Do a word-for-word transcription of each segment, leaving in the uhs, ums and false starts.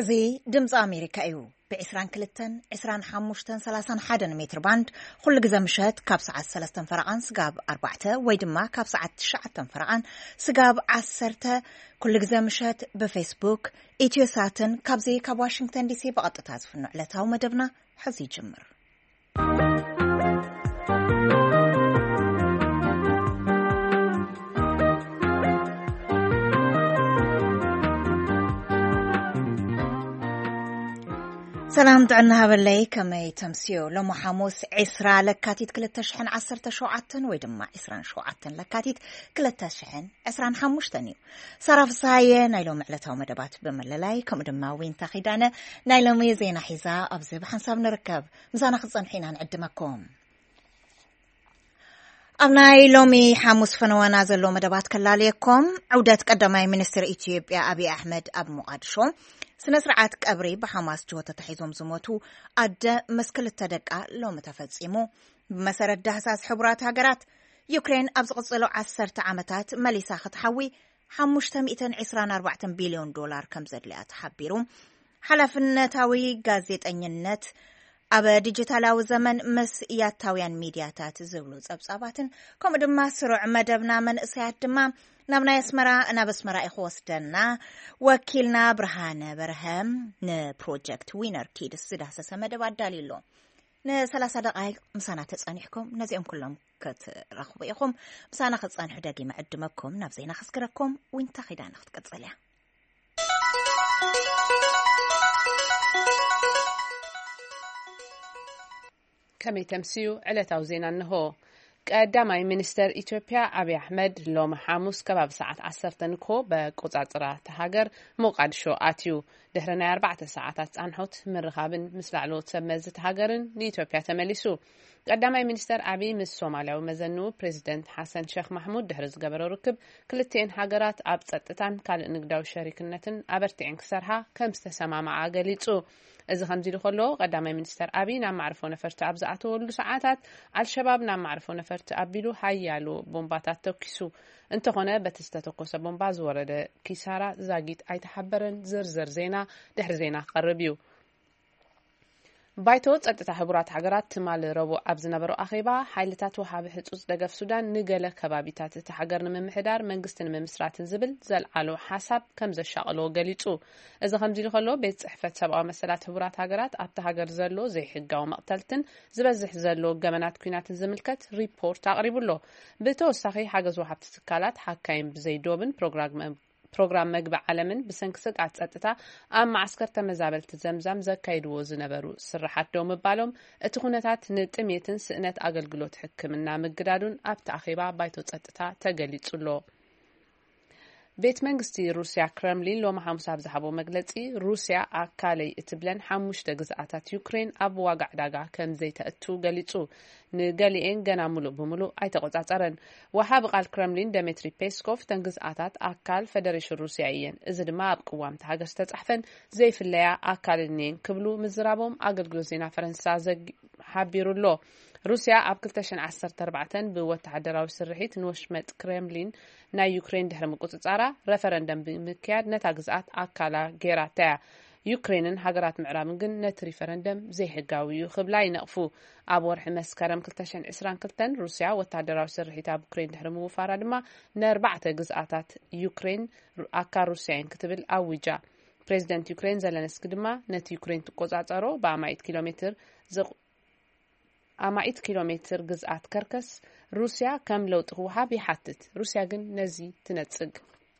أزي دمز أمريكا أيو بعسران كلتن عسران حموشتن سلاسان حدن متر باند خل جزء مشهد كاب ساعة سلستن فرعان سجاب أربعة ويدما كاب ساعة شعتن فرعان سجاب عسرته كل جزء مشهد بفيسبوك إيتيو ساتن كاب زي كاب واشنطن دي سي بقطة تازف النعلتها ومدبنا حزي جمر سلام دعنا هبلي كما يتمسيو لما حموس عسرا لكاتيت كل تشحن عصر تشوعتن ويدما عسران شوعتن لكاتيت كل تشحن عسران حموشتنيو صرف صاية نايلو معلتها ومدبات بمللاي كم دما وين تاخدانا نايلو ميزينا حزاء أبزي بحنساب نركب مزانا خصان حينا نعدمكم أبناي لومي حموس فنوانا زلو مدبات كلاليكم عودات قدماي منستر إثيوبيا أبي أحمد أب مقادشو سنسرعات كأبري بحماس جوة تحيزهم زموتو أدى مسكلة تدقى لو متفزيمو بمسارة دهساس حبرات هاقرات يوكرين أبزغصلو عسرت عامتات مليسا خطحوي حموشتا مئتين عسران أربعة بليون دولار كمزد لأت حبيرو حلف النتاوي غازيت أنينت أبا ديجيتالاو زمن مس ياتاويان ميدياتات زولوز أبصاباتن كوم دما سرع مدبنا من إسيات دما نبنا يسمرا أنا بسمرا إخوستنا وكيلنا برهان برهم ن بروجكت وينر كيد السده سسمد وعداليلو ن ثلاثة دقائق مسانا تسانيحكم نزيهم كلهم كترخبوا إيكم مسانا خصانيح داقي معدمكم نفزينا خسكركم وين خيدان أخت كتصليا كمي تمسيو على توزينا أنه قدامي منستر إثيوبيا أبي أحمد لوم حاموس كباب ساعة عصرتن كو بقطعة تهاجر مقادشو آتيو دهرنا أربعة ساعات عنحوت من رخابن مثل علو تسمز تهاجرن لإثيوبيا تملسو قدامي منستر أبي من الصوماليا ومزنو بريزيدنت حسن شيخ محمود دهرز قبرو ركب كلتين هاجرات أبسطتان كال نقداو شركنتن أبرتين كسرها كم استسمع مع قليتو إذا خمزيلو خلو قدامي منستر أبي نام معرفو نفرت أبزعتو اللو ساعاتات على الشباب نام معرفو نفرت أبيلو حيالو بومباتات توكسو انت هنا بتستتقوس بومباز ورد كيسارة زاقيت أي تحبرن زرزر زينا دحر زينا قربيو بايتو ጸጥታ ህቡራት ሃገራት ትማል ረቡ ኣብዝ ነበሩ ኣኺባ ሓይልታት ወሃቢ ህጹጽ ደገፍ ሱዳን ንገለ ከባቢታት እቲ ሃገር ንምምሕዳር መንግስትን ምምስራትን ዝብል ዘልዓሎ ሓሳብ ከም ዘሻቀሎ ገሊጹ እዚ ከምዚ ልኸሎ ቤት ጽሕፈት ሰብኣዊ መሰላት ህቡራት ሃገራት ኣብቲ ሃገር ዘሎ ዘይሕጋዊ መቕተልትን ዝበዝሕ ዘሎ ገመናት ኩናትን ዝምልከት ሪፖርት ኣቕሪቡሎ ብተወሳኺ ሓገዝ ወሃብቲ ትካላት ሓካይም ብዘይዶብን ፕሮግራም ፕሮግራም መግባ ዓለምን ብሰንክስቅ አጸጥታ ኣብ ማዕስከር ተመዛበልት ዘምዛም ዘካይድዎ ዝነበሩ ስራሓት ደው ምባሎም እቲ ኩነታት ንጥሜትን ስእነት አገልግሎት ሕክምና ምግዳዱን ኣብቲ ኣኺባ ባይቶ ጸጥታ ተገሊጹሎ ቤት መንግስቲ ሩስያ ክሬምሊን ሎማ ሓሙስ ኣብ ዝሓቦ መግለጺ ሩስያ ኣካለይ እትብለን ሓሙሽተ ግዝኣታት ዩክሬን ኣብ ዋጋዕ ዳጋ ከም ዘይተእቱ ገሊጹ ንገሊኤን ገና ሙሉእ ብሙሉእ ኣይተቆጻጸረን ወሃብ ቃል ክሬምሊን ዲሚትሪ ፔስኮቭ ተን ግዝኣታት ኣካል ፌደሬሽን ሩስያ እየን እዚ ድማ ኣብ ቅዋምቲ ሃገር ዝተጻሕፈን ዘይፍለያ ኣካልኔን ክብሉ ምዝራቦም ኣገልግሎት ዜና ፈረንሳ ሓቢሩሎ ሩስያ ኣብ ክልተ ሽሕን ዓሰርተ ኣርባዕተ ብወተሃደራዊ ስርሒት ንወሽመጥ ክሬምሊን ናይ ዩክሬን ድሕሪ ምቁጽጻራ ረፈረንደም ብምክያድ ነታ ግዝኣት ኣካላ ጌራታያ ዩክሬንን ሃገራት ምዕራብን ግን ነቲ ሪፈረንደም ዘይሕጋዊ እዩ ክብላ ይነቕፉ ኣብ ወርሒ መስከረም ክልተ ሽሕን ዒስራን ክልተን ሩስያ ወተሃደራዊ ስርሒት ኣብ ዩክሬን ድሕሪ ምውፋራ ድማ ንኣርባዕተ ግዝኣታት ዩክሬን ኣካል ሩስያን ክትብል ኣዊጃ ፕሬዚደንት ዩክሬን ዘለንስኪ ድማ ነቲ ዩክሬን ትቆጻጸሮ ብኣማይት ኪሎ ሜትር ኣማይት ኪሎ ሜትር ግዝኣት ከርከስ ሩስያ ከም ለውጥ ውሃብ ይሓትት ሩስያ ግን ነዚ ትነጽግ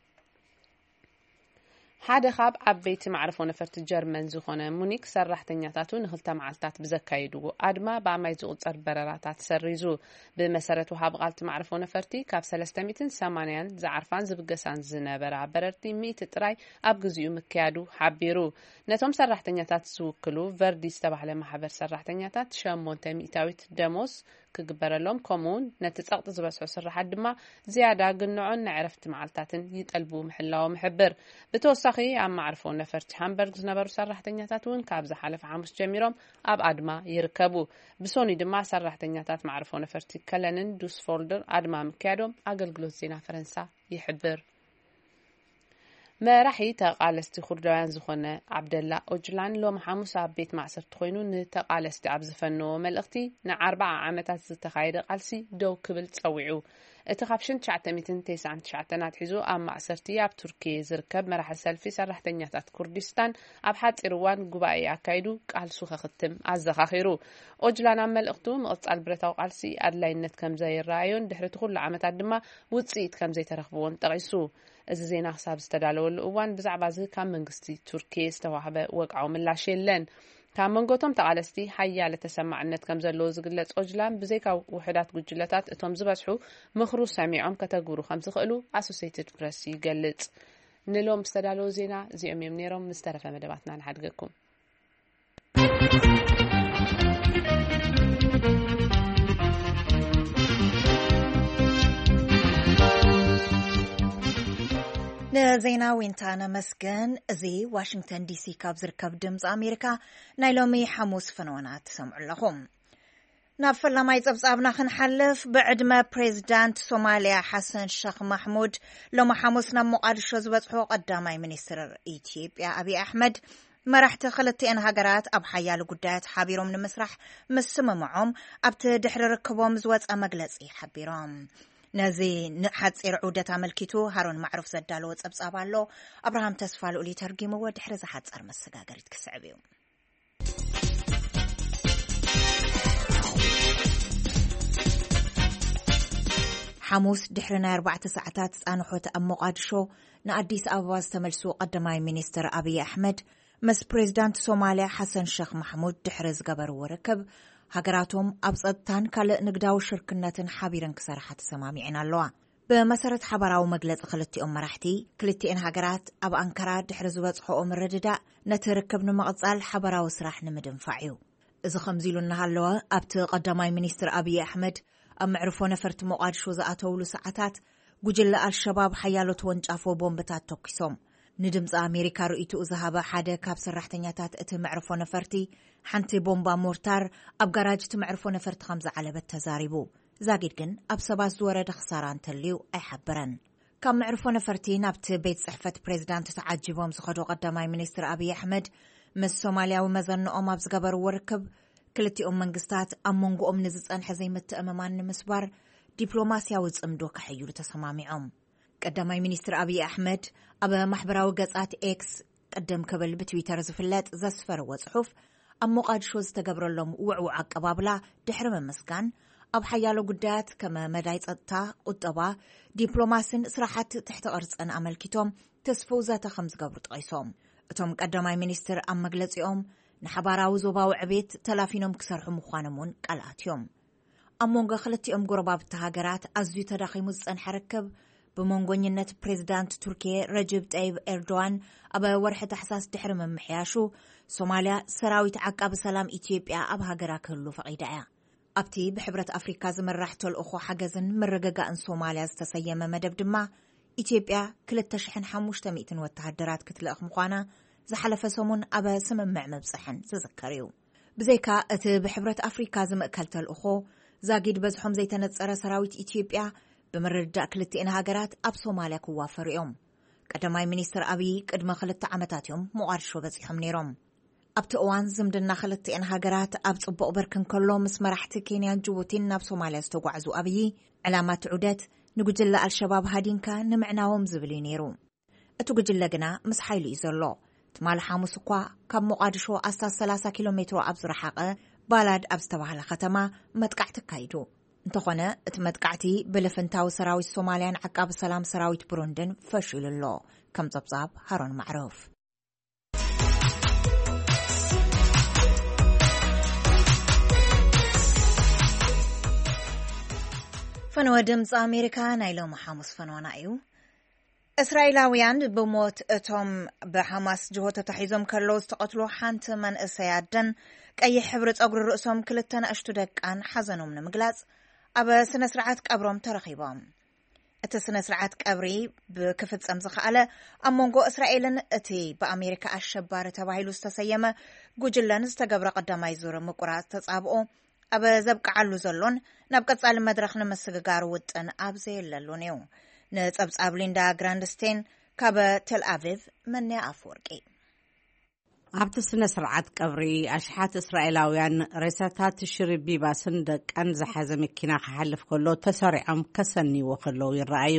ሓደ ካብ ዓበይቲ ማዕረፎ ነፈርቲ ጀርመን ዝኾነ ሙኒክ ሰራሕተኛታቱ ንኽልተ መዓልታት ብዘካይድዎ ኣድማ ብኣማይ ዝቁጸር በረራታት ሰሪዙ ብመሰረት ውሃብ ቃልቲ ማዕረፎ ነፈርቲ ካብ ሰለስተ ሚእትን ሰማንያን ዝዓርፋን ዝብገሳን ዝነበራ በረርቲ ሚእቲ ጥራይ ኣብ ግዜኡ ምክያዱ ሓቢሩ ነቶም ሰራሕተኛታት ዝውክሉ ቨርዲ ዝተባህለ ማሕበር ሰራሕተኛታት ሸሞንተ ሚእታዊት ደሞዝ ክግበረሎም ከምኡን ነቲ ጸቕጢ ዝበስሑ ስራሓት ድማ ዝያዳ ግንዖን ንዕረፍቲ መዓልታትን ይጠልቡ ምሕላው ምሕብር ብተወሳኺ ኣብ ማዕርፎ ነፈርቲ ሃምበርግ ዝነበሩ ሰራሕተኛታት እውን ካብ ዝሓለፈ ሓሙስ ጀሚሮም ኣብ ኣድማ ይርከቡ ብሶኒ ድማ ሰራሕተኛታት ማዕርፎ ነፈርቲ ከለንን ዱስፎልደር ኣድማ ምክያዶም ኣገልግሎት ዜና ፈረንሳ ይሕብር مراحي تقالستي خردوان زخونه عبدالله أوجلان لو محاموس عبيت معصر تخوينو نتقالستي عبزفنو ملغتي نعربع عامتات زتخايد قالسي دو كبل تصوعو اتخابشن تشعتميتن تيسعن تشعتنات حيزو أم معصرتي عب تركي زركب مراح سلفي سرحتنياتات كردستان عب حد إروان قبائي عكايدو قال سوخ ختم عزخ خيرو أوجلان عمل اختو مقص البرتاو قالسي أدلاينت كم زي الرايون دحرت كل عامتات دما وتصيت كم زي ترخبون تغيسو إذا زين حساب استدلوا الأوان بزعب عزيز كان منقستي تركيا استوحبة وقعوا من لا شيء لين كان منقطم تعالستي حيا لتسمع النت كم زلوز قلت أجلان بزيكا وحدات قجلتات اتهم زبسحو مخرو سامعهم كتاقورو خمس خلو أسوسيتد بريسي قلت نلوم استدلوا زينا زي أمي منيرهم مسترفة مدباتنا نحدقكم نزينا وينتانا مسكن زي واشنطن دي سي كاب زركب دمز أمريكا نايلومي حموس فنونات سمع لهم نافل لما يتبصابنا خنحلف بعد ما بريزيدنت سوماليا حسن الشيخ محمود لما حموسنا مقادشو زبطحو قدامي منستر إثيوبيا أبي أحمد ما راح تخلطي أن هاجرات أب حيالو قدات حابيرهم من المسرح مسمى معهم أبت دحر ركبهم زوات أمجلسي حبيرهم نزي نحصير عودة عملكيتو هارون معروف زدالو صبصاب الله ابراهام تسفالو لي ترجمه ودحر زحصر مسغاغريت كسعبيو حموس دحرنا أربعة ساعات صانحوت ام مقادشو ناديس ابابا استملسو قدماي مينستر ابي احمد مس بريزيدنت سوماليا حسن الشيخ محمود دحرز قبر وركب هاجراتهم أبصدتان كال نقداو شركناتن حابيرن كسرحة سمامعين اللوا بمسارة حبراو مجلس خلتي أم مرحتي كلتي إن هاجرات أب أنكرا دحرزو بصحو أم الردداء نتركبن مقصال حبراو سراح نمدن فاعيو إذا خمزيلو النهالوا أبت قدماي منيستر أبي أحمد أم عرفو نفرت مقادشو زاعتولو ساعتات قجل الشباب حيالو تونجافو بومبتات توكسوم ندمز أمريكا رؤيتو زهابا حدا كاب سرحتنياتات اتم عرفو نفرتي حنتي بومبا مورتار أب جراج تمعرفو نفرت خمزة على بتزاريبو زاقيد كن أب سباس دورة خساران تليو أي حبرن كم معرفو نفرتي نبت بيت صحفة بريزيدنت تعجبهم سخدو قدامي منيستر أبي أحمد مس سوماليا ومزن أم أبز قبر وركب كلتي أم منقستات أم منقو أم نزز أن حزيمة أمامان مسبار دبلوماسيا وزمدو كحيو لتسمامعهم قدامي منيستر أبي أحمد أبا محبراو قصات إكس قدم كبل بتويتر زفلات زسفر وصحف أم مقادشو استقبر لهم وعو عقبابلا دحر من مسكان أب حيالو قدات كما مدايت أطا قطبا دبلوماسين سراحات تحت أرض أن عمل كتوم تسفوزات خمس قبرت قيسوم اتوم قدامي منيستر أم مجلسيهم نحباراو زوبا وعبيت تلافينهم كسرحو مخانمون قلعاتيوم أم مونغا خلتي أم قرباب التهاجرات أزوي تداخي مزسان حركب بمونغونينة بريزيدنت تركيا رجب طيب إردوان أبا ورحة حساس دحر من محياشو سوماليا سراويت عقاب سلام إثيوبيا أب هاجرا كله فقيدايا أبتي بحبرة أفريقيا زمرحتو الأخو حجزن مرققا أن سوماليا استسيم مدب دما إثيوبيا كل تشحن حموش تميتن والتهدرات كتل أخمقانا زحلف سومون أبا سممع مبصحن تذكريو بزيكا أت بحبرة أفريقيا زمأكلت الأخو زاقيد بزحم زي تنتصر سراويت إثيوبيا بمرجع كلتي إنها جرات أب سوماليا كوافر يوم قدماي منيستر أبي قدما خلت عمتات يوم مقارشو بزحم نيروم أبت أوان زمدنا خلتي إنها جرات أب صبق بركن كله مسمرحت كينيا جوتين ناب سوماليا استوقعزو أبي علامات عودت نقجل الشباب هادينكا نمعناهم زبلي نيرو أتو قجل لقنا مسحيلو إزرلو تمال حاموس قوا كم مقارشو أساس ثلاثة كيلومتر أبزر حقا بالاد أبستوها لختما متقعت كايدو انتخونا اتمتقعتي بلفنتاو سراويت سوماليان عقاب سلام سراويت بروندن فشل الله كم زبزاب هارون معروف فنو دمز أمريكا نايلو محاموس فنوانا ايو إسرائيلاويان بموت اتهم بحماس جهوتا تحيزم كاللوز تقتلو حانت من إسيادن كأي حبرت أقر رؤسهم كلتان أشتدك عن حزنهم من مقلاز أبا سنسرعات كأبرهم ترخيبهم أتا سنسرعات كأبري بكفت سمزخ على أمونغو إسرائيلن أتي بأمريكا الشبارة تباهيلو استسيما قجلن استقبر قدام يزور مقرات تتصابقو أبا زبق علو زلون نبقى تسأل مدرخ نمسك قارو وطن أبزي اللونيو نتصابس أبلين دا غراندستين كاب تل أفيف مني أفورقي ኣብቲ ስነ ስርዓት ቀብሪ ኣሽሓት እስራኤላውያን ሬሳታት ሽሪቢ ባስን ደቀን ዝሓዘ መኪና ክሓልፍ ከሎ ተሰሪዖም ከሰኒዎ ከለው ይረኣዩ።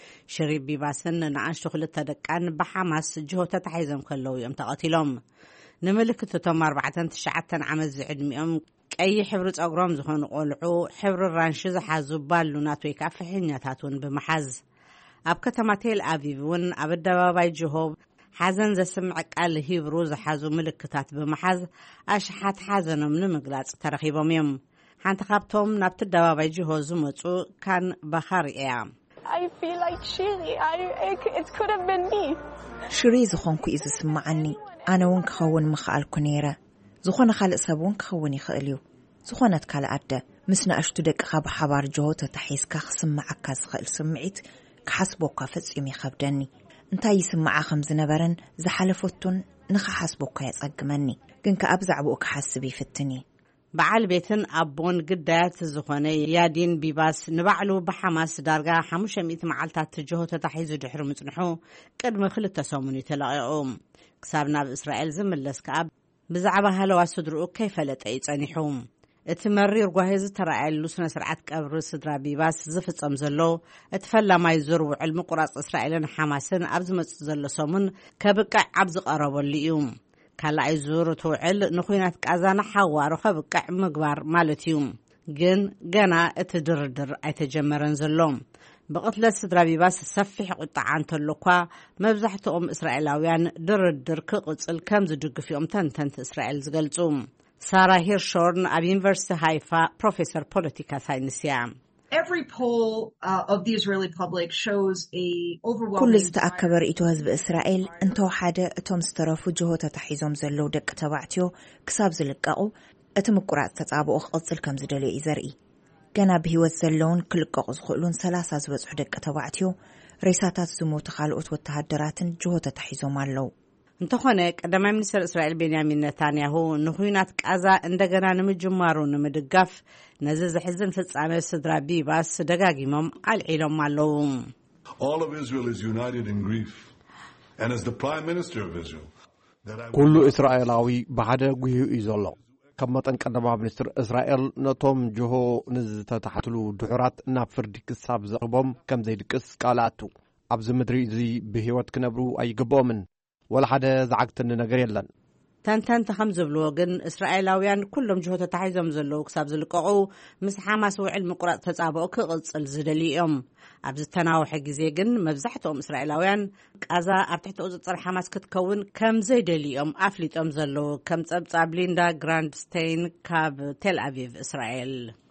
ሽሪቢ ባስን ንኣሽቱ ክልተ ደቀን ብሓማስ ጅሆተ ተሓይዞም ከለው እዮም ተቐቲሎም። ንምልክት እቶም ኣርባዕተን ትሽዓተን ዓመት ዝዕድሚኦም ቀይሕ ሕብሪ ጸጉሮም ዝኾኑ ቆልዑ ሕብሪ ራንሺ ዝሓዙ ባሉናት ወይ ከዓ ፍሕኛታት እውን ብምሓዝ ኣብ ከተማ ቴል ኣቪቭ እውን ኣብ ኣደባባይ ጅሆ حزن زسمع قال هيبرو زحازو ملكتات بمحاز أشحات حزنهم نمقلاص ترخيبهم يم حانت خابتهم نابت الدوابي جهو زمتو كان بخار ايام I feel like Shiri I, it could have been me شري زخونكو إذا سمعني أنا وانك خون مخالكو نيرا زخون خالق سابونك خوني خاليو زخونت كالا أبدا مسنا أشتدك خاب حبار جهو تتحيز كاخ سمعك خال سمعيت كحسبو كافز يمي خابداني እንታይ ይስማዓ ከም ዝነበረን ዝሓለፈቱን ንኸሓስቦካ የጸግመኒ ግን ከኣብዛዕብኡ ክሓስብ ይፍትኒ በዓል ቤትን ኣቦን ግዳያት ዝኾነ ያዲን ቢባስ ንባዕሉ ብሓማስ ዳርጋ ሓሙሽተ ሚእቲ መዓልታት ጅሆ ተታሒዙ ድሕሪ ምጽንሑ ቅድሚ ክልተ ሰሙን ተለቂቑ ክሳብ ናብ እስራኤል ዝምለስ ከዓ ብዛዕባ ሃለዋ ስድርኡ ከይፈለጠ ይጸኒሑ እቲ መሪር ጓሂዝ ተራእየሉ ስነ ስርዓት ቀብሪ ስድራ ቢባስ ዝፍጸም ዘሎ እቲ ፈላማይ ዙር ውዕል ምቁራጽ እስራኤልን ሓማስን ኣብ ዝመጽእ ዘሎ ሰሙን ከብቃዕ ኣብ ዝቐረበሉ እዩ ካልኣይ ዙር ትውዕል ንኹናት ቃዛና ሓዋሩ ከብቃዕ ምግባር ማለት እዩ ግን ገና እቲ ድርድር ኣይተጀመረን ዘሎ ብቕትለት ስድራ ቢባስ ሰፊሕ ቁጣዓ እንተሎ እኳ መብዛሕትኦም እስራኤላውያን ድርድር ክቕጽል ከም ዝድግፍኦም ተንተንቲ እስራኤል ዝገልጹ ሳራ ሂርሾርን ኣብ ዩኒቨርሲቲ ሃይፋ ፕሮፌሰር ፖለቲካ ሳይንስያ Every poll uh, of the Israeli public shows a overwhelming كل ዝተኣከበ ርእይቶ ህዝቢ እስራኤል እንተወሓደ እቶም ዝተረፉ ጅሆተ ተሒዞም ዘለው ደቂ ተባዕትዮ ክሳብ ዝልቀቑ እቲ ምቁራጽ ተጻብኦ ክቕጽል ከም ዝደልዩ እዩ ዘርኢ ገና ብህይወት ዘለውን ክልቀቑ ዝኽእሉን ሰላሳ ዝበጽሑ ደቂ ተባዕትዮ ሬሳታት ዝሞቱ ካልኦት ወተሃደራትን ጅሆተ ተሒዞም ኣለው እንተኾነ ቀዳማይ ሚኒስትር እስራኤል ቤንያሚን ኔታንያሁ ንኹናት ቃዛ እንደገና ንምጅማሩ ንምድጋፍ ነዚ ዝሕዝን ፍጻሜ ስድራ ቢባስ ደጋጊሞም ኣልዒሎም ኣለው All of Israel is united in grief and as the prime minister of Israel ኩሉ እስራኤላዊ ብሓደ ጉሂኡ እዩ ዘሎ ከም መጠን ቀዳማይ ሚኒስትር እስራኤል ነቶም ጅሆ ንዝተታሕትሉ ድሑራት ናብ ፍርዲ ክሳብ ዘቕርቦም ከም ዘይድቅስ ቃልኣቱ ኣብዚ ምድሪ እዚ ብህይወት ክነብሩ ኣይግብኦምን ولا حدا زعقتن ነገር የለን ተንተንቲ ከም ዝብልዎ ግን እስራኤላውያን ኩሎም ጅሆተ ተታሒዞም ዘለው ክሳብ ዝልቀቑ ምስ ሓማስ ውዕል ምቁራጽ ተጻብኦ ክቕጽል ዝደልዮም ኣብዚ ተናውሒ ግዜ ግን መብዛሕትኦም እስራኤላውያን ቃዛ ኣብ ትሕቲ ቁጽጽር ሓማስ ክትከውን ከም ዘይደልዮም ኣፍሊጦም ዘለው ከም ጸብጻብ ሊንዳ ግራንድስቴይን ካብ ቴል ኣቪቭ እስራኤል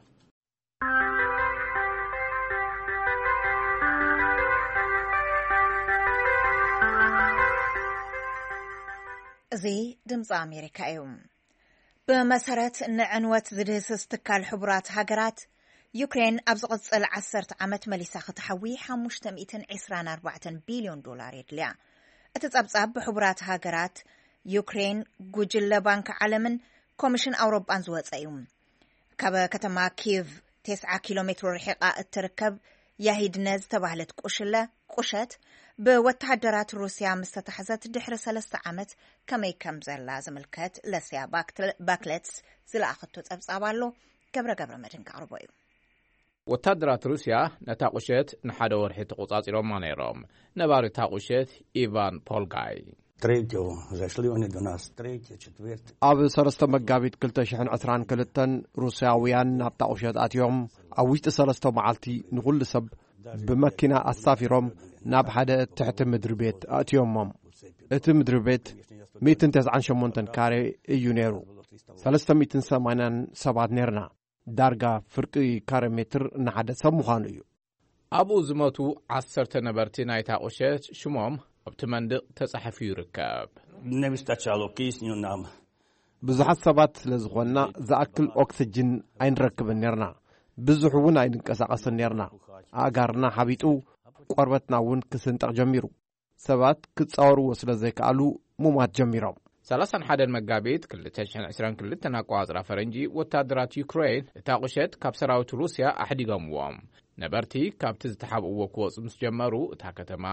زي دمز أمريكا يوم بمسارات نعنوات زدهس استكال حبرات هاجرات يوكرين أبزغط العصرة عمت مليسا خطحوي حموش تمئتن عسران أربعة بليون دولار يدلع أتتأبزاب بحبرات هاجرات يوكرين جوجل بانك عالمن كوميشن أوروبا أنزوات أيوم كابا كتما كيف تسعة كيلومتر رحقة التركب يهيد ناز تبهلت قشلة قشت بوتحدرات روسيا مستتحزت دحر ثلاثة عامات كما يكم زلا زملكات لسيا باكلتس زلا أخذتو تبصابالو قبر قبر مدن كعربويو وتحدرات روسيا نتاقشت نحادو ورحي تقوصات إلوم مانيروم نباري تاقشت إيفان بولغاي تريتيو زاشلي وني دو ناس تريتيو четверть ኣብ ሰለስተ መጋቢት ክልተ ሽሕን ዕስራን ክልተን ሩስያውያን ናብ ታቁሸት ኣትዮም ኣብ ውሽጢ ሰለስተ መዓልቲ ንኹሉ ሰብ ብመኪና ኣሳፊሮም ናብ ሓደ ትሕቲ ምድሪ ቤት ኣትዮሞም እቲ ምድሪ ቤት مئة وتسعة وثمانين ካሬ እዩ ነይሩ ሰለስተ ሚእቲ ሰማንያ ሰባት ነርና ዳርጋ ፍርቂ ካሬ ሜትር ንሓደ ሰብ ምዃኑ እዩ ኣብኡ ዝሞቱ ዓሰርተ ነበርቲ ናይ ታቁሸት ሽሞም ኣብቲ መንድቕ ተጻሒፉ ይርከብ ነብስታቻሎ ኪስኒዮ ናም ብዙሓት ሰባት ስለዝኾንና ዝኣክል ኦክሲጅን ኣይንረክብን ነርና ብዙሕ እውን ኣይንቀሳቐስን ነርና ኣጋርና ሓቢጡ ቆርበትና እውን ክስንጠቕ ጀሚሩ ሰባት ክጻወርዎ ስለ ዘይከኣሉ ሙማት ጀሚሮም ሰላሳ ወሓደ መጋቢት ክልተ ሽሕን ዕስራን ክልተ ኣቆጻጽራ ፈረንጂ ወታደራት ዩክሬን እታቁሸት ካብ ሰራዊት ሩስያ ኣሕዲጎምዎም ነበርቲ ካብቲ ዝተሓብእዎ ክወፁ ምስ ጀመሩ እታ ከተማ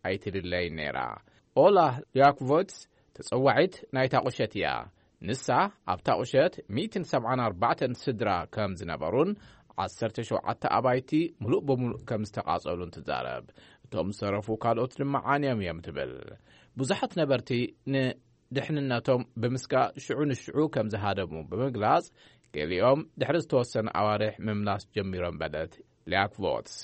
ኣይትድለይ ነይራ ኦላ ያክቮትስ ተጸዋዒት ናይ ታቁሸት እያ ንሳ ኣብ ታቁሸት مئة وسبعة وسبعين ስድራ ከም ዝነበሩን عشرة وسبعين ኣባይቲ ሙሉእ በሙሉእ ከም ዝተቃጸሉን ትዛረብ እቶም ሰረፉ ካልኦት ድማ ዓንዮም እዮም ትብል ብዙሓት ነበርቲ ንድሕንነቶም ብምስጋ ሽዑ ንሽዑ ከም ዝሃደሙ ብምግላጽ ገሊኦም ድሕሪ ዝተወሰነ ኣዋርሕ ምምላስ ጀሚሮም በለት ሊያክቮትስ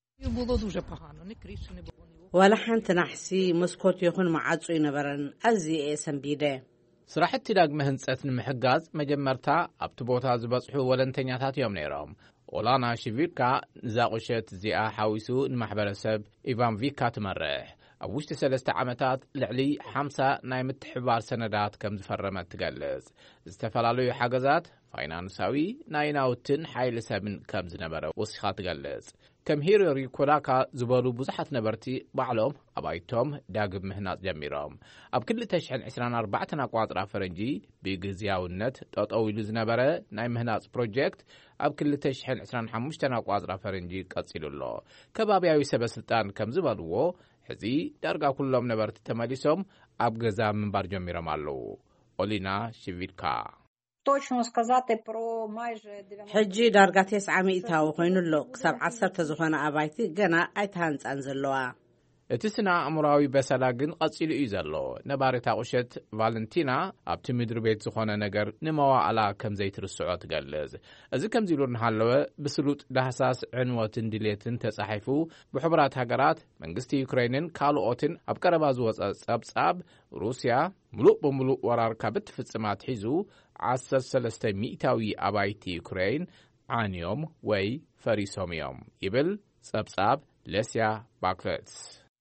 ወላ ሓንቲ ናሕሲ መስኮት ይኹን ማዓጹ ይነበረን ኣዝየ ሰንቢደ ስራሕቲ ዳግመ ህንጸት ንምሕጋዝ መጀመርታ ኣብቲ ቦታ ዝበጽሑ ወለንተኛታት እዮም ነይሮም ኦላና ሽቪርካ ንዛቁሸት እዚኣ ሓዊሱ ንማሕበረሰብ ኢቫንቪካ ትመርሕ ኣብ ውሽጢ ሰለስተ ዓመታት ልዕሊ خمسة ናይ ምትሕባር ሰነዳት ከም ዝፈረመት ትገልጽ ዝተፈላለዩ ሓገዛት ፋይናንሳዊ ናይ ናውትን ሓይሊ ሰብን ከም ዝነበረ ወሲኻ ትገልጽ ከም ሂሮሪ ኮላካ ዝበሉ ብዙሓት ነበርቲ ባዕሎም ኣባይቶም ዳግም ምህናጽ ጀሚሮም ኣብ ክልተ ሽሕ عشرين وأربعة ኣቋጽራ ፈረንጂ ብግዚያውነት ጠጠው ኢሉ ዝነበረ ናይ ምህናጽ ፕሮጀክት ኣብ ክልተ ሽሕ عشرين وخمسة ኣቋጽራ ፈረንጂ ቀጺሉሎ ከባቢያዊ ሰበስልጣን ከም ዝበልዎ ሕዚ ዳርጋ ኩሎም ነበርቲ ተመሊሶም ኣብ ገዛ ምንባር ጀሚሮም ኣለዉ ኦሊና ሽቪድካ точно сказати про майже ሕጂ ዳርጋ تسعة ሚእታዊ ኮይኑሎ ክሳብ عشرة ዝኾነ ኣባይቲ ገና ኣይተሃንጻን ዘለዋ እቲ ስና ኣእምራዊ በሰላ ግን ቀጺሉ እዩ ዘሎ ነባሪታ ቁሸት ቫለንቲና ኣብቲ ምድሪ ቤት ዝኾነ ነገር ንመዋዕላ ከም ዘይትርስዖ ትገልጽ እዚ ከምዚ ኢሉ ንሃለወ ብስሉጥ ዳህሳስ ዕንወትን ድሌትን ተጻሒፉ ብሕቡራት ሃገራት መንግስቲ ዩክሬንን ካልኦትን ኣብ ቀረባ ዝወፀ ጸብጻብ ሩስያ ሙሉእ በሙሉእ ወራርካ ብትፍጽማት ሒዙ عشرة وثلاثين ሚእታዊ ኣባይቲ ዩክሬን ዓንዮም ወይ ፈሪሶም እዮም ይብል ጸብጻብ ሌስያ ባክለትስ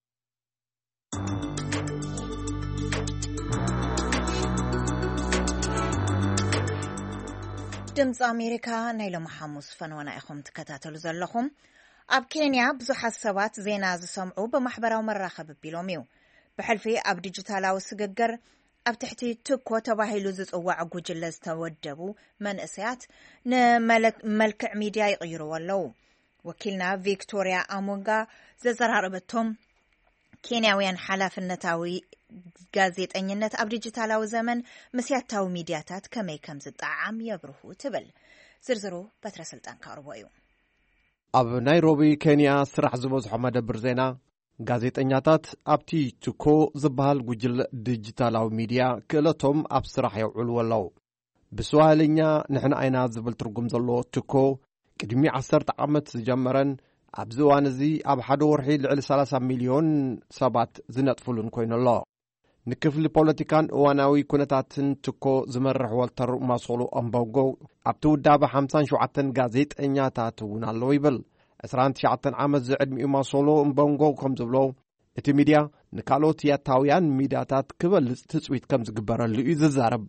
ድምፂ ኣሜሪካ ናይ ሎሚ ሐሙስ ፈነወና ኢኹም ትከታተሉ ዘለኹም ኣብ ኬንያ ብዙሓት ሰባት ዜና ዝሰምዑ ብማሕበራዊ መራኸቢ ቢሎም እዩ ብሕልፊ ኣብ ዲጂታላዊ ስግግር ኣብ ትሕቲ ትኮ ተባሂሉ ዝጽዋዕ ጉጅለ ዝተወደቡ መንእሰያት ንመልክዕ ሚድያ ይቕይሩዎ ኣለዉ ወኪልና ቪክቶሪያ ኣሞንጋ ዘዘራርበቶም ኬንያውያን ሓላፍነታዊ ጋዜጠኝነት ኣብ ዲጂታላዊ ዘመን ምስያታዊ ሚድያታት ከመይ ከም ዝጣዓም የብርሁ ትብል ዝርዝሩ በትረ ስልጣን ካርቦ እዩ ኣብ ናይሮቢ ኬንያ ስራሕ ዝበዝሖ መደብር ዜና ጋዜጠኛታት ኣብቲ ትኮ ዝበሃል ጉጅለ ዲጂታላዊ ሚድያ ክእለቶም ኣብ ስራሕ የውዕሉ ኣለዉ ብስዋህልኛ ንሕና ኣይና ዝብል ትርጉም ዘለዎ ትኮ ቅድሚ عشرة ዓመት ዝጀመረን ኣብዚ እዋን እዚ ኣብ ሓደ ወርሒ ልዕሊ ثلاثة ሚልዮን ሰባት ዝነጥፍሉን ኮይኑሎ ንክፍሊ ፖለቲካን እዋናዊ ኩነታትን ትኮ ዝመርሕ ወልተር ማሶሎ ኣምቦጎ ኣብቲ ውዳበ خمسة وسبعين ጋዜጠኛታት እውን ኣለዉ ይብል عشرة وتسعة ዓመት ዝዕድሚኡ ማሶሎ ኣምቦጎ ከም ዝብሎ እቲ ሚድያ ንካልኦት ያታውያን ሚድያታት ክበልጽ ትጽዊት ከም ዝግበረሉ እዩ ዝዛረብ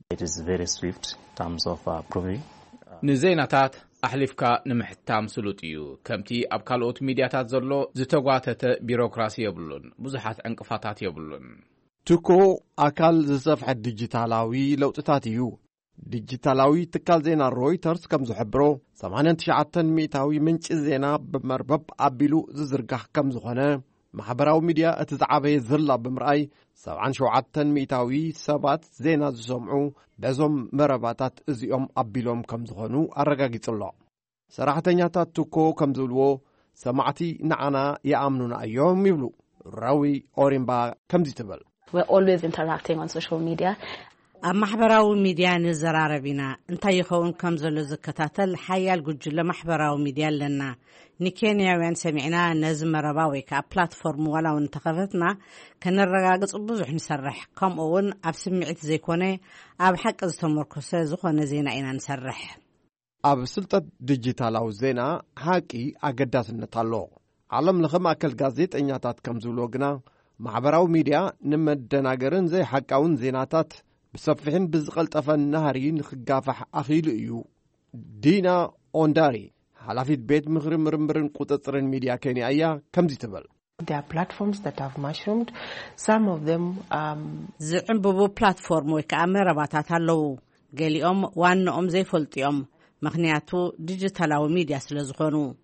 ንዜናታት ኣሕሊፍካ ንምሕታም ስሉጥ እዩ ከምቲ ኣብ ካልኦት ሚድያታት ዘሎ ዝተጓተተ ቢሮክራሲ የብሉን ብዙሓት ዕንቅፋታት የብሉን ትኮ ኣካል ዝሰፍሐ ዲጂታላዊ ለውጥታት እዩ ዲጂታላዊ ትካል ዜና ሮይተርስ ከም ዝሕብሮ ثمانية وتسعين ሚእታዊ ምንጭ ዜና ብመርበብ ኣቢሉ ዝዝርጋሕ ከም ዝኾነ ማሕበራዊ ሚድያ እቲ ዝዓበየ ዝላ ብምርኣይ سبعة وسبعين ሚእታዊ ሰባት ዜና ዝሰምዑ በዞም መረባታት እዚኦም ኣቢሎም ከም ዝኾኑ ኣረጋጊጽሎ ሰራሕተኛታት ትኮ ከም ዝብልዎ ሰማዕቲ ንዓና ይኣምኑና እዮም ይብሉ ራዊ ኦሪምባ ከምዚ ትብል we're always interacting on social media ኣብ ማሕበራዊ ሚድያ ንዘራረቢና እንታይ ይኸውን ከም ዘሎ ዝከታተል ሓያል ጉጅለ ማሕበራዊ ሚድያ ኣለና ንኬንያውያን ሰሚዕና ነዚ መረባ ወይ ከዓ ፕላትፎርም ዋላው እንተኸፈትና ከነረጋግጽ ብዙሕ ንሰርሕ ከምኡውን ኣብ ስምዒት ዘይኮነ ኣብ ሓቂ ዝተመርኮሰ ዝኾነ ዜና ኢና ንሰርሕ ኣብ ስልጠት ዲጂታላዊ ዜና ሓቂ ኣገዳስነት ኣሎ ዓለም ለኸ ማእከል ጋዜጠኛታት ከም ዝብሎ ግና ማሕበራዊ ሚድያ ንመደናገርን ዘይሓቃውን ዜናታት ብሰፊሕን ብዝቐልጠፈን ናህሪ ንኽጋፋሕ ኣኺሉ እዩ ዲና ኦንዳሪ ሓላፊት ቤት ምኽሪ ምርምርን ቁጥጥርን ሚድያ ኬንያ እያ ከምዚ ትብል There are platforms that have mushroomed. Some of them um ዝዕንብቡ ፕላትፎርም ወይ ከዓ መረባታት ኣለዉ ገሊኦም ዋንኦም ዘይፈልጥዮም ምክንያቱ ዲጂታላዊ ሚድያ ስለ ዝኾኑ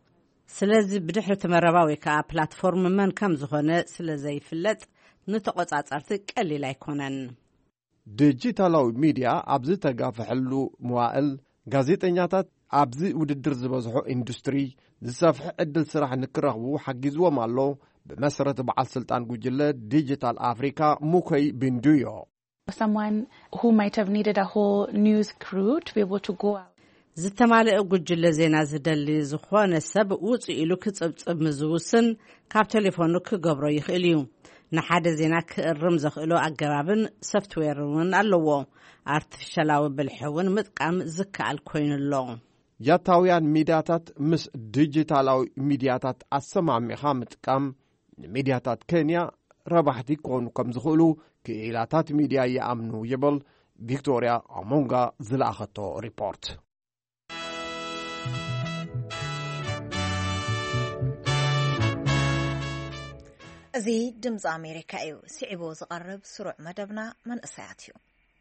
ስለዚህ ብድሕሪ ተመረባዊ ከኣ ፕላትፎርም መን ከም ዝኾነ ስለዘይፍለጥ ንተቆጻጸርቲ ቀሊል ኣይኮነን። ዲጂታላዊ ሚድያ ኣብዚ ተጋፍሐሉ መዋእል ጋዜጠኛታት ኣብዚ ውድድር ዝበዝሖ ኢንዱስትሪ ዝሰፍሕ ዕድል ስራሕ ንክረኽቡ ሓጊዝዎም ኣሎ ብመሰረት በዓል ስልጣን ጉጅለ ዲጂታል አፍሪካ ሙከይ ቢንዱዮ someone who might have needed a whole news crew to be able to go out ዝተማለአ ጉጅለ ዜና ዝደሊ ዝኾነ ሰብ ውጽእ ኢሉ ክጽብጽብ ምዝውስን ካብ ቴሌፎኑ ክገብሮ ይኽእል እዩ ንሓደ ዜና ክእርም ዘኽእሎ ኣገባብን ሶፍትዌርን ኣለዎ ኣርቲፊሻላዊ ብልሕውን ምጥቃም ዝከኣል ኮይኑሎ ያታውያን ሚድያታት ምስ ዲጂታላዊ ሚድያታት ኣሰማሚኻ ምጥቃም ሚድያታት ኬንያ ረባሕቲ ኮኑ ከም ዝኽእሉ ክኢላታት ሚድያ ይኣምኑ ይብል ቪክቶሪያ ኣሞንጋ ዝለኣኸቶ ሪፖርት እዚ ድምፂ ኣሜሪካ እዩ ስዒቦ ዝቐርብ ስሩዕ መደብና መንእሰያት እዩ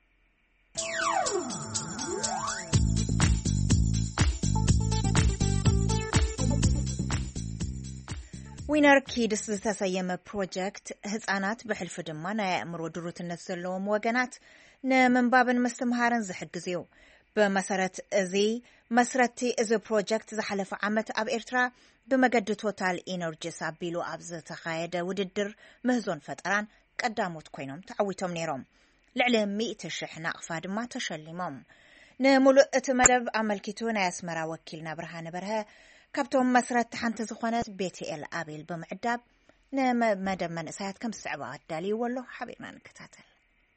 ዊነር ኪድስ ዝተሰየመ ፕሮጀክት ህፃናት ብሕልፊ ድማ ናይ ኣእምሮ ድሩትነት ዘለዎም ወገናት ንምንባብን ምስትምሃርን ዝሕግዝ እዩ በመሰረት እዚ መስረቲ እዚ ፕሮጀክት ዝሓለፈ ዓመት ኣብ ኤርትራ ብመገዲ ቶታል ኢነርጂስ ኣቢሉ ኣብ ዝተኻየደ ውድድር ምህዞን ፈጠራን ቀዳሞት ኮይኖም ተዓዊቶም ነይሮም ልዕሊ ሚእቲ ሽሕ ናቕፋ ድማ ተሸሊሞም ንሙሉእ እቲ መደብ ኣመልኪቱ ናይ ኣስመራ ወኪልና ብርሃነ በርሀ ካብቶም መስረት ሓንቲ ዝኾነት ቤትኤል ኣቤል በመዕዳብ ንመደብ መንእሰያት ከም ዝስዕባ ኣዳልይዎ ኣሎ ሓቢርና ንከታተል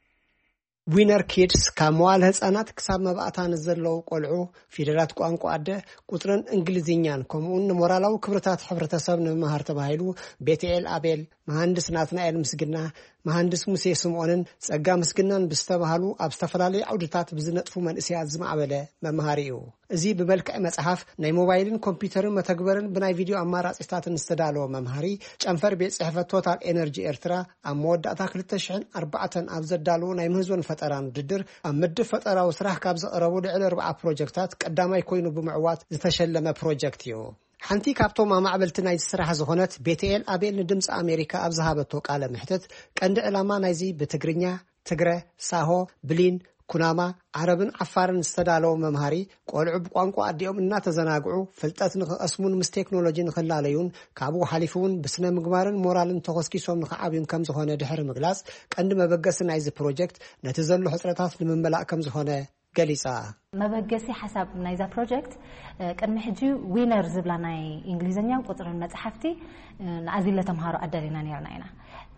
ዊነር ኪድስ ካብ መዋዕለ ህፃናት ክሳብ መባእታን ዘለዉ ቆልዑ ፊደላት ቋንቋ ኣደ ቁጥርን እንግሊዝኛን ከምኡን ንሞራላዊ ክብርታት ሕብረተሰብ ንምምሃር ተባሂሉ ቤትኤል ኣቤል መሃንድስ ናትናኤል ምስግና መሃንድስ ሙሴ ስምዖንን ጸጋ ምስግናን ብዝተባሃሉ ኣብ ዝተፈላለዩ ዓውድታት ብዝነጥፉ መንእስያት ዝማዕበለ መምሃሪ እዩ እዚ ብመልክዕ መጽሓፍ ናይ ሞባይልን ኮምፒውተርን መተግበርን ብናይ ቪድዮ ኣማራጺታትን ዝተዳለወ መምሃሪ ጨንፈር ቤት ጽሕፈት ቶታል ኤነርጂ ኤርትራ ኣብ መወዳእታ ክልተ ሽሕ ኣርባዕተ ኣብ ዘዳለዉ ናይ ምህዞን ፈጠራን ውድድር ኣብ ምድብ ፈጠራዊ ስራሕ ካብ ዘቕረቡ ልዕሊ ኣርባዓ ፕሮጀክታት ቀዳማይ ኮይኑ ብምዕዋት ዝተሸለመ ፕሮጀክት እዩ ሓንቲ ካብቶም ኣማዕበልቲ ናይ ስራሕ ዝኾነት ቤትኤል ኣቤል ንድምፂ ኣሜሪካ ኣብ ዝሃበቶ ቃለ ምሕተት ቀንዲ ዕላማ ናይዚ ብትግርኛ ትግረ ሳሆ ብሊን ኩናማ ዓረብን ዓፋርን ዝተዳለወ መምሃሪ ቆልዑ ብቋንቋ ኣዲኦም እናተዘናግዑ ፍልጠት ንኽቀስሙን ምስ ቴክኖሎጂ ንኽላለዩን ካብኡ ሓሊፉውን ብስነ ምግባርን ሞራልን ተኸስኪሶም ንኽዓብዩን ከም ዝኾነ ድሕሪ ምግላጽ ቀንዲ መበገሲ ናይዚ ፕሮጀክት ነቲ ዘሎ ሕፅረታት ንምምላእ ከም ዝኾነ ገሊጻ መበገሲ ሓሳብ ናይዛ ፕሮጀክት ቅድሚ ሕጂ ዊነር ዝብላ ናይ እንግሊዝኛን ቁጥርን መጽሓፍቲ ንኣዚለ ተምሃሮ ኣዳሊና ነርና ኢና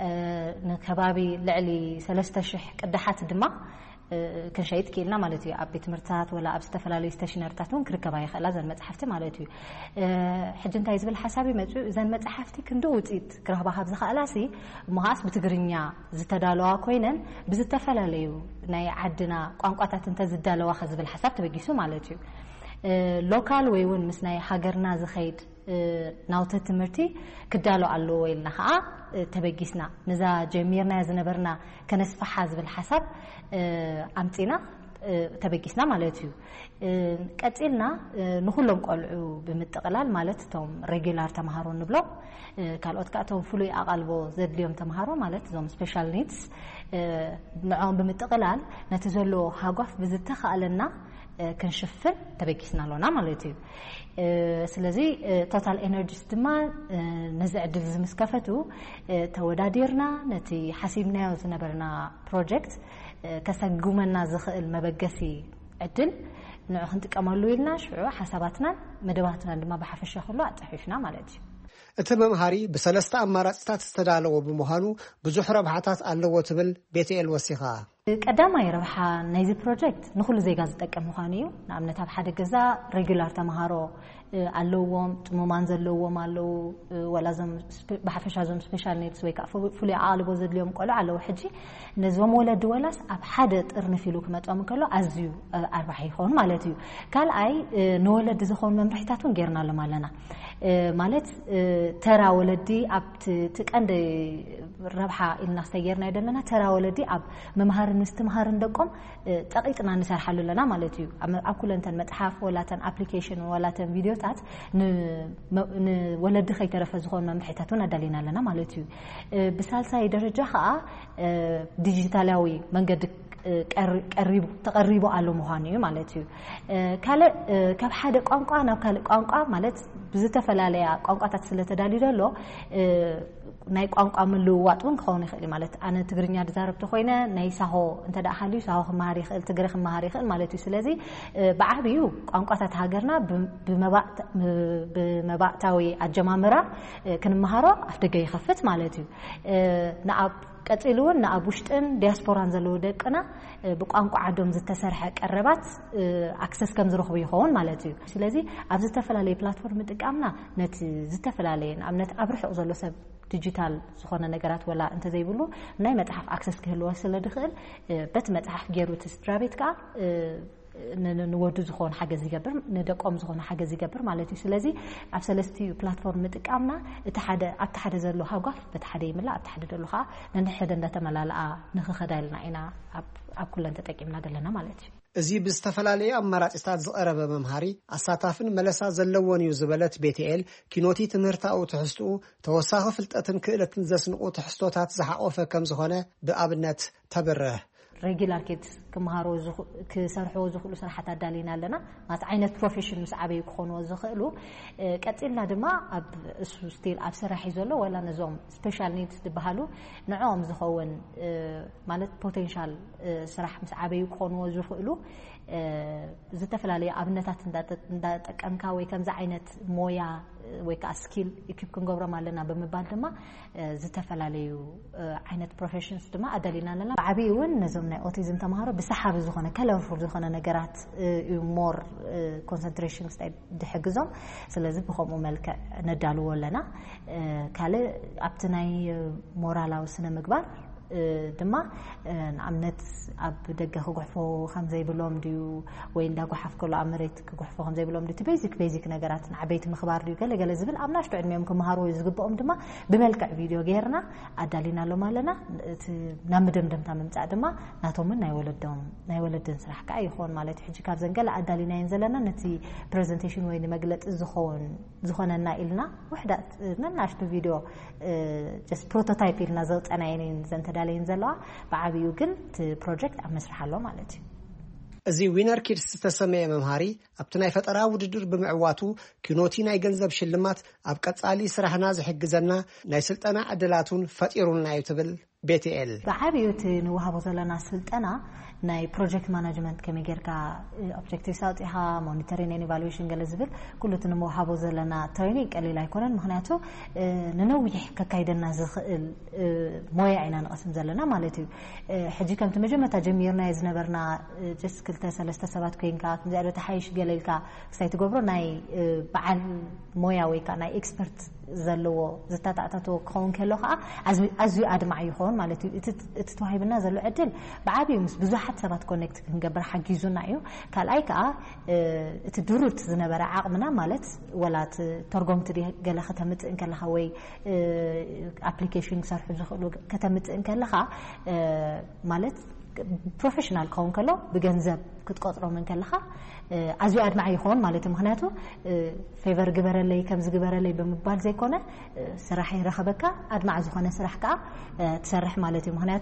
ንከባቢ ልዕሊ ሰለስተ ሽሕ ቅድሓት ድማ كنشيت كيلنا مالتي أبي تمرتات ولا أبي استفلالي استشنرتات ممكن كباي خلاص زين متحفتي مالتي حجن تايز بالحسابي متو زين متحفتي كندوت إت كرهبا هذا خلاصي مهاس بتقرنيا زتدالوا كوينن بزتفلاليو ناي عدنا قنقاتات انت زتدالوا خذ بالحساب تبقيسو مالتي لوكال ويون مسناي حجرنا زخيد ناوت تمرتي كدالو على ويلنا خا تبقيسنا نزا جميرنا زنبرنا كنسف حاز بالحساب أمتنا تبقيسنا مالتيو قتلنا نخلهم قلعو بمتقلال مالتهم ريجولار تمهارون نبلو كالوت كاتهم فلوي اقلبو زد اليوم تمهارو مالت زوم سبيشال نيدز معهم بمتقلال نتزلو هاغوف بزتخالنا كنشفل تبقيسنا لونا مالتيو سلازي توتال انرجيز دما نزع دلز مسكفتو توداديرنا نتي حسيبنا وزنبرنا بروجكت كسجومنا زخل مبجسي عدل نوع نتقاملو يلنا شعو حساباتنا مدباتنا لما بحفش خلو اطحفنا مالتي اتممهاري بسلسته امارات استدالو بمهانو بزح ربحات አለዎ ትብል ቤትኤል ወሲኻ ቀዳማይ ረብሓ ናይዚ ፕሮጀክት ንኹሉ ዜጋ ዝጠቅም ምዃኑ እዩ ንኣብነት ኣብ ሓደ ገዛ ሬጉላር ተምሃሮ ኣለዎም ጥሙማን ዘለዎም ኣለው ወላዞም ብሓፈሻ ዞም ስፔሻል ኒድስ ወይ ከዓ ፍሉይ ኣቓልቦ ዘድልዮም ቆልዑ ኣለዉ ሕጂ ነዞም ወለዲ ወላስ ኣብ ሓደ ጥርንፍ ኢሉ ክመፅኦም ከሎ ኣዝዩ ኣርባሕ ይኸውን ማለት እዩ ካልኣይ ንወለዲ ዝኾኑ መምርሒታት እውን ጌርናሎም ኣለና ማለት ተራ ወለዲ ኣብ ትቀንዲ ረብሓ ኢልና ዝተጌርና ዘለና ተራ ወለዲ ኣብ መምሃርን ምስትምሃር እንደቆም ጠቂጥና ንሰርሓሉ ለና ማለት እዩ ኣብ ኩለንተን መጽሓፍ ወላተን ኣፕሊኬሽን ወላተን ቪዲዮታት ን ወለዲ ከይተረፈ ዝኾን መምርሒታቱን ኣዳሊና ለና ማለት እዩ ብሳልሳይ ደረጃ ከዓ ዲጂታላዊ መንገዲ ቀሪቡ ተቀሪቡ አሎ መሆኑ ማለት እዩ ካለ ካብ ሓደ ቋንቋ ናብ ካለ ቋንቋ ማለት ብዝተፈላለየ ቋንቋታት ስለተዳሊደሎ ናይ ቋንቋ ምልውዋጥን ክኸውን ይኽእል ማለት ኣነ ትግርኛ ዝዛረብተ ኮይነ ናይ ሳሆ እንተዳ ሓልዩ ሳሆ ክመሃር ይኽእል ትግሪ ክመሃር ይኽእል ማለት እዩ ስለዚ ብዓብዩ ቋንቋታት ሃገርና ብመባእታዊ ኣጀማምራ ክንመሃሮ ኣፍደገ ይኸፍት ማለት እዩ ንኣብ ቀጥሉን ንኣብ ውሽጥን ዲያስፖራን ዘለዎ ደቅና ብቋንቋ ዓዶም ዝተሰርሐ ቀረባት ኣክሰስ ከም ዝረኽቡ ይኸውን ማለት እዩ ስለዚ ኣብ ዝተፈላለዩ ፕላትፎርም ጥቃምና ነቲ ዝተፈላለዩ ንኣብነት ኣብ ርሑቕ ዘሎ ሰብ ዲጂታል ዝኾነ ነገራት ወላ እንተ ዘይብሉ ናይ መጽሓፍ ኣክሰስ ክህልዎ ስለ ድኽእል በቲ መጽሓፍ ገይሩ ትስድራቤት ከዓ ንወዱ ዝኾነ ሓገዝ ይገብር ንደቆም ዝኾነ ሓገዝ ይገብር ማለት እዩ ስለዚ ኣብ ሰለስቲኡ ፕላትፎርም ጥቃምና እቲ ሓደ ኣብ ሓደ ዘሎ ሃጓፍ በቲ ሓደ ይምላእ ኣብ ሓደ ዘሎ ከዓ ነንሕደ እንዳተመላለኣ ንኽኸዳልና ኢና ኣብ ኩለን ተጠቂምና ዘለና ማለት እዩ እዚ ብዝተፈላለየ ኣማራጭታት ዝቐረበ መምሃሪ ኣሳታፍን መለሳ ዘለዎን እዩ ዝበለት ቤቴል ኪኖቲ ትምህርታዊ ትሕዝትኡ ተወሳኺ ፍልጠትን ክእለትን ዘስንቁ ትሕዝቶታት ዝሓቆፈ ከም ዝኾነ ብኣብነት ተብርህ regular kids كمهارو كسرحو زخلو صراحة دالينا لنا ما تعينت profession مسعبي كخونو زخلو كتيلنا دما أب ستيل أب سرحي زلو ولا نزوم special needs تبهالو نعوم زخون مالت potential صراحة مسعبي كخونو زخلو زتفلالي أبنتات ندات كمكاوي كم زعينت مويا ويكا سكيل يكيب كنقبر مالنا بمبال دما زتفلالي عينت professions دما أدالينا لنا عبيون نزومنا أوتيزم تمهارو بسحب زخنا كلامفور زخنا نجارات مور concentration ستايل دحجزهم سلازم بخوم ملك ندالو لنا كله أبتناي مورالا وسنة مقبار دما نعمنت أب دقة خجحفو خمسة بلوم ديو وين دقة حف كل عمرت خجحفو خمسة بلوم ديو تبيزك بيزك نجارات عبيت مخبار ديو كله جل زبل أم نشتو علمي يمكن مهارو يزقبهم دما بملك فيديو غيرنا أدالينا لو مالنا نمدم دم تامن تعدما ناتومن نايولدهم نايولدن سرح كأي خون مالت حجي كاب زنقل أدالينا ينزلنا نتي presentation وين مقلت الزخون زخون النائلنا وحدة نناشتو فيديو just prototype لنا زلت أنا يعني زنت دالين زلوا بعبيو قلت project أم مسرح له مالتي እዚ ዊነር ኪድስ ተሰመየ መምሃሪ ኣብቲ ናይ ፈጠራ ውድድር ብምዕዋቱ ኪኖቲ ናይ ገንዘብ ሽልማት ኣብ ቀጻሊ ስራሕና ዝሕግዘና ናይ ስልጠና ዕድላቱን ፈጢሩልና እዩ ትብል ቤቴል بعبيوت نوهبو زلنا سلطنا ناي project management كمي غيركا objectives اوتيها monitoring and evaluation ገለዝብል ኩሉ ተንሞሃቦ ዘለና ትሬኒንግ ቀሊል ኣይኮነን ምክንያቱ ነነውይ ከካይደና ዝኽእል ሞያ ኢና ንቀስም ዘለና ማለት እዩ ሕጂ ከምቲ መጀመርታ ጀሚርና ዝነበርና just ክልተ ሰለስተ ሰባት ኮይንካ ከምዚ ኣለ ተሓይሽ ገለልካ ስታይ ትገብሮ ናይ በዓል ሞያ ወይ ካ ናይ ኤክስፐርት ዘለዎ ዝተታታቶ ክኸውን ከሎ ከዓ ኣዝዩ ኣድማዕ ይኾን ማለት እዩ እቲ ተዋሂብና ዘሎ ዕድል ብዓብዩ ምስ ብዙሓት ሰባት ኮኔክት ክንገብር ሓጊዙና እዩ ካልኣይ ከዓ እቲ ድሩት ዝነበረ ዓቕምና ማለት ወላት ተርጎምቲ ገለ ከተምጥእ ከለኻ ወይ ኣፕሊኬሽን ክሰርሑ ዝኽእሉ ከተምጥእ ከለኻ ማለት ፕሮፌሽናል ከውን ከሎ ብገንዘብ ክትቆጥሮ ምን ከለኻ ኣዝዩ ኣድማዕ ይኾን ማለት ምክንያቱ ፌቨር ግበረለይ ከም ዝግበረለይ ብምባል ዘይኮነ ስራሕ ይረኸበካ ኣድማዕ ዝኾነ ስራሕ ከዓ ትሰርሕ ማለት እዩ ምክንያቱ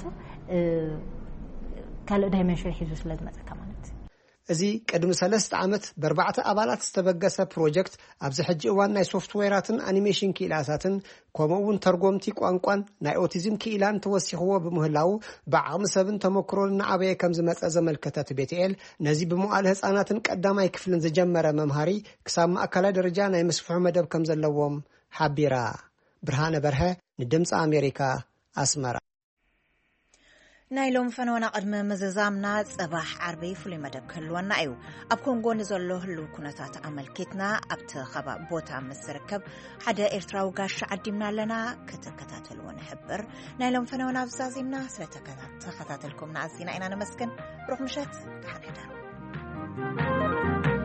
ካልእ ዳይሜንሽን ሒዙ ስለ ዝመፀካ ማለት እዚ ቅድሚ ሰለስተ ዓመት በርባዕተ ኣባላት ዝተበገሰ ፕሮጀክት ኣብዚ ሕጂ እዋን ናይ ሶፍትዌራትን ኣኒሜሽን ክኢላታትን ከምኡውን ተርጎምቲ ቋንቋን ናይ ኦቲዝም ክኢላን ተወሲኽዎ ብምህላው ብዓቕሚ ሰብን ተመክሮን ንዓበየ ከም ዝመፀ ዘመልከተት ቤቴል ነዚ ብመዋዕለ ህፃናትን ቀዳማይ ክፍልን ዝጀመረ መምሃሪ ክሳብ ማእከላይ ደረጃ ናይ ምስፍሑ መደብ ከም ዘለዎም ሓቢራ ብርሃነ በርሀ ንድምፂ ኣሜሪካ ኣስመራ ናይሎም ፈነወና ቅድመ መዘዛምና ጽባሕ ዓርበይ ፍሉይ መደብ ክህልወና እዩ ኣብ ኮንጎ ንዘሎ ህሉ ኩነታት ኣመልኪትና ኣብቲ ኸባቢ ቦታ ምስ ዝርከብ ሓደ ኤርትራዊ ጋሻ ዓዲምና ኣለና ክትከታተልዎ ንሕብር ናይሎም ፈነወና ኣብዛዚምና ስለተከታተልኩምና ኣዝና ኢና ነመስግን ሩሕ ምሸት ድሓን ሕዳር